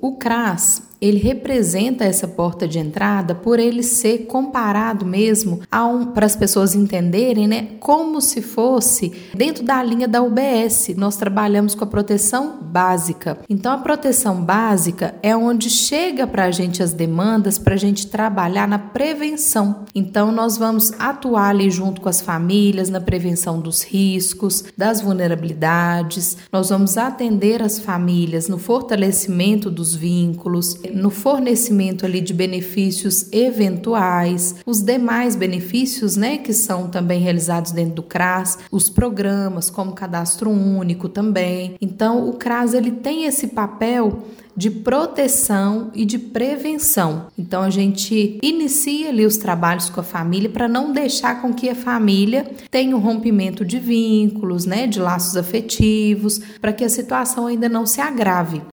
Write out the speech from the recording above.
O CRAS, ele representa essa porta de entrada por ele ser comparado mesmo para as pessoas entenderem, né, como se fosse dentro da linha da UBS. Nós trabalhamos com a proteção básica. Então, a proteção básica é onde chega para a gente as demandas para a gente trabalhar na prevenção. Então, nós vamos atuar ali junto com as famílias na prevenção dos riscos, das vulnerabilidades. Nós vamos atender as famílias no fortalecimento dos vínculos, no fornecimento ali de benefícios eventuais, os demais benefícios, né, que são também realizados dentro do CRAS, os programas como cadastro único também. Então, o CRAS ele tem esse papel de proteção e de prevenção. Então, a gente inicia ali os trabalhos com a família para não deixar com que a família tenha um rompimento de vínculos, né, de laços afetivos, para que a situação ainda não se agrave.